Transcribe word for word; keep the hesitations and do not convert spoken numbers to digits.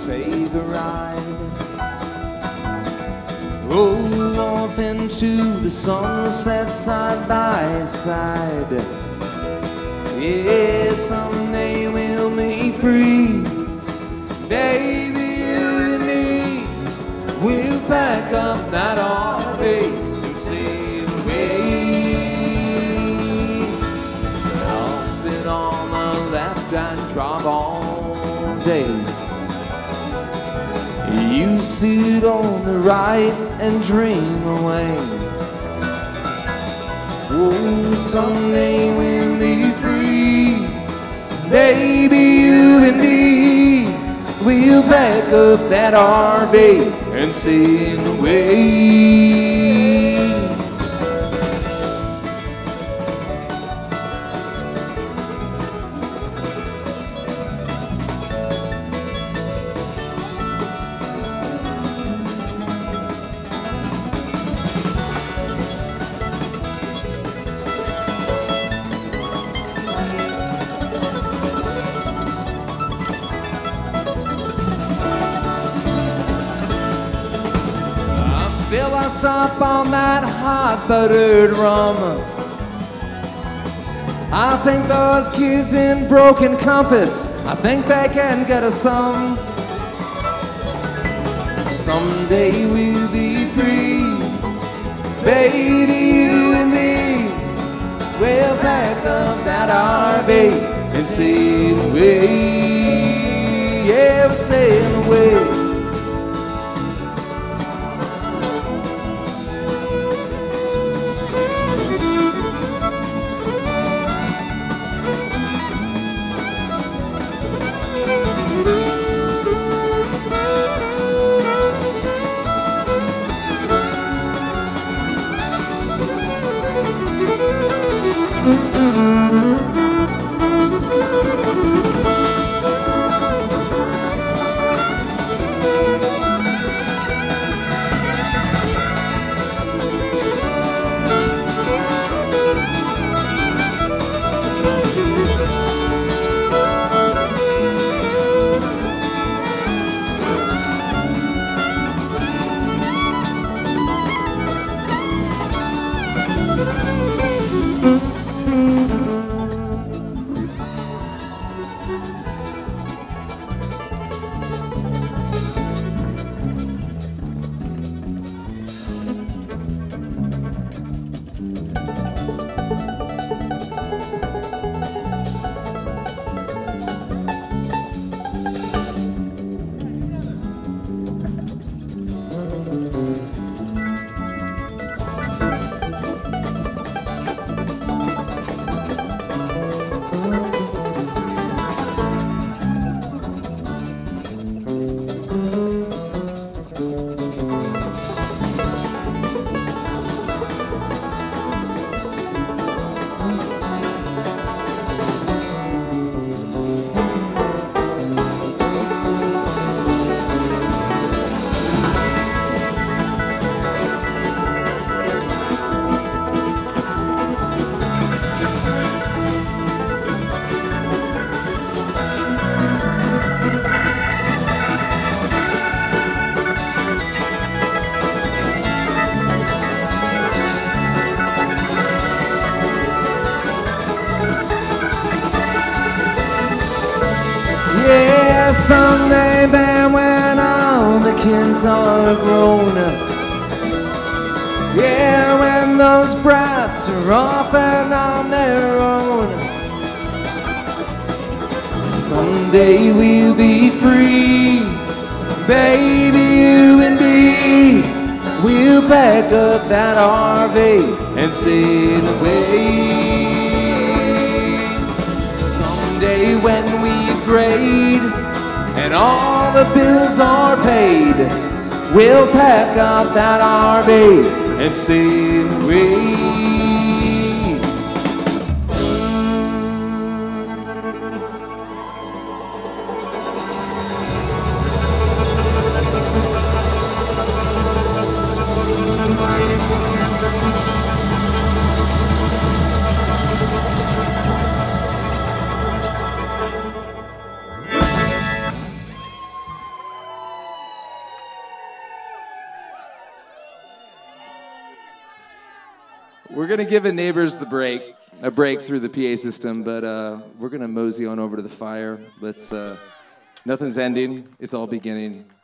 take a ride. Roll off into the sunset side by side. Yeah, someday we'll be free. Baby, you and me, we'll pack up that R V and sail away. I'll sit on the left and drive all day. You sit on the right and dream away. Oh, someday we'll be free. Baby, you and me, we'll pack up that R V and sail away. Fill us up on that hot buttered rum. I think those kids in Broken Compass, I think they can get us some. Someday we'll be free. Baby, you and me, we'll pack up that R V and sail away. Yeah, we'll sail away. Yeah, someday, man, when all the kids are grown. Yeah, when those brats are off and on their own. Someday we'll be free. Baby, you and me, we'll pack up that R V and sail away. Someday when we've grayed and all the bills are paid, we'll pack up that R V and sail away. We're gonna give a neighbors the break, a break through the P A system, but uh, we're gonna mosey on over to the fire. Let's. Uh, nothing's ending; it's all beginning.